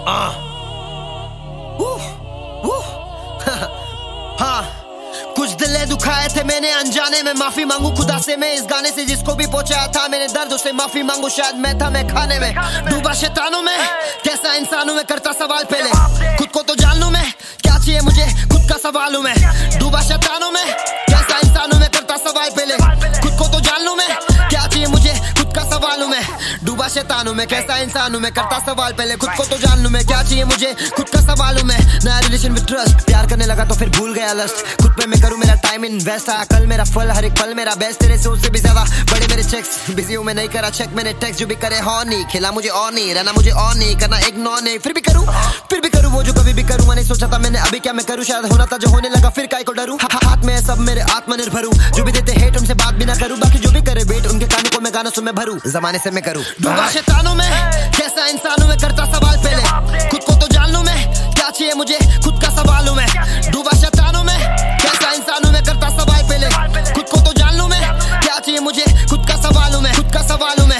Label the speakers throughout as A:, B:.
A: हाँ, कुछ दिले दुखाए थे मैंने अनजाने में, माफी मांगू खुदा से मैं इस गाने से जिसको भी पहुंचाया था मैंने दर्द, उसे माफी मांगू शायद मैं था मैं खाने में डूबा शैतानों में, कैसा इंसान हूं मैं करता सवाल पहले खुद को तो जान लूं मैं, क्या चाहिए मुझे खुद का सवाल हूं मैं, डूबा शैतानों में कैसा इंसान हूं मैं करता सवाल पहले खुद को तो जान लूं मैं, क्या चाहिए मुझे खुद का सवाल हूं मैं, डूबा शैतान हूं मैं कैसा इंसान हूं मैं करता सवाल पहले खुद को तो जान लूं मैं, क्या चाहिए मुझे खुद का सवाल हूं मैं, नया रिलेशन विद ट्रस्ट, प्यार करने लगा तो फिर भूल गया लस्ट, खुद पे मैं करूं मेरा टाइम इन्वेस्ट, कल मेरा फल हर एक पल मेरा बेस्ट, तेरे सोच से भी ज्यादा बड़े मेरे चेक्स, बिजी हूं मैं नहीं करा चेक मैंने टेक्स्ट, जो भी करे हो नहीं, खिला मुझे और नहीं, रहना मुझे और नहीं, करना इग्नोर नहीं, फिर भी करूं वो जो कभी भी करूंगा नहीं सोचा था मैंने, अभी क्या मैं करूं, शायद होना था जो होने लगा फिर काय को डरूं, हाथ में है सब मेरे आत्मनिर्भर हूं, जो भी देते हेट उनसे बात भी ना करूं, बाकी जो भी करे वेट उनके कानों को मैं गानों से मैं भरूं, जमाने से मैं करूं डूबा शैतानों में कैसा इंसान हूं मैं करता सवाल पहले खुद को तो जान लूं मैं, क्या चाहिए मुझे खुद का सवाल हूं मैं, डूबा शैतानों में कैसा इंसान हूं मैं करता सवाल पहले खुद को तो जान लूं मैं, क्या चाहिए मुझे खुद का सवाल हूं मैं, खुद का सवाल हूं मैं।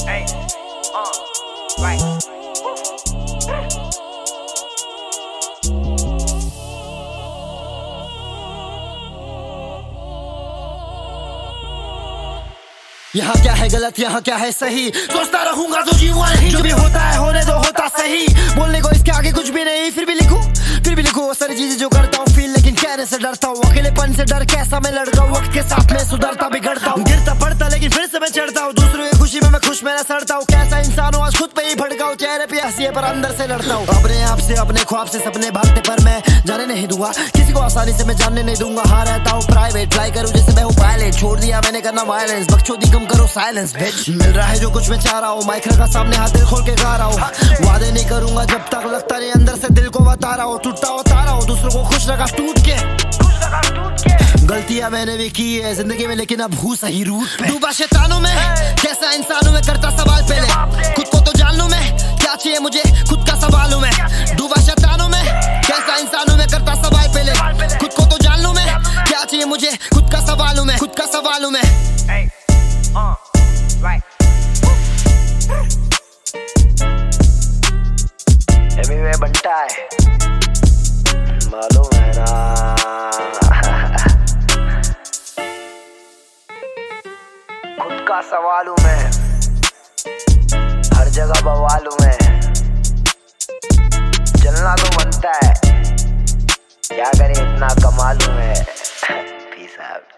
A: यहाँ क्या है गलत यहाँ क्या है सही, सोचता रहूंगा तो जीऊंगा नहीं, जो भी होता है होने दो होता सही, बोलने को इसके आगे कुछ भी नहीं, फिर भी लिखूं वो सारी चीजें जो करता हूँ फील, लेकिन कहने से डरता हूँ, अकेलेपन से डर कैसा मैं लड़ता हूँ, वक्त के साथ में सुधरता बिगड़ता हूँ, गिरता पड़ता लेकिन फिर से मैं चढ़ता हूँ, दूसरों की खुशी में मैं खुश मेरा सड़ता हूँ, कैसा इंसान हूँ आज खुद पे ही भड़का हूँ, चेहरे पे हंसी है पर अंदर से लड़ता हूँ, अपने आप से अपने ख्वाब से सपने भागते पर मैं जाने नहीं दूंगा, किसी को आसानी से मैं जानने नहीं दूंगा, हाँ रहता हूँ प्राइवेट, ट्राई करूँ जैसे मैं हूँ पायलट, छोड़ दिया मैंने करना वायलेंस, बकचोदी कम करो साइलेंस बिच, मिल रहा है जो कुछ मैं चाह रहा हूँ, माइक रखा सामने हाथ दिल खोल के गा रहा हूँ, वादे नहीं करूंगा जब तक लगता नहीं अंदर से दिल को बता रहा हूँ, टूटता होता रहा हूँ दूसरों को खुश रखा टूट के, गलतियां मैंने भी की है जिंदगी में लेकिन अब हूँ सही रूट पे, डूबा शैतानों में कैसा इंसान हूं मैं करता सवाल पहले खुद को तो जान लूं मैं, क्या चाहिए मुझे खुद का सवाल हूं मैं, डूबा शैतानों में कैसा इंसान हूं मैं करता सवाल पहले खुद को तो जान लूं मैं, क्या चाहिए मुझे खुद का सवाल हूं मैं, खुद का सवाल हूं मैं।
B: बनता है मालूम है ना, खुद का सवाल हूं मैं, हर जगह बवाल हूं मैं, चलना तो बनता है, क्या करें इतना कमाल हूं मैं। Peace out.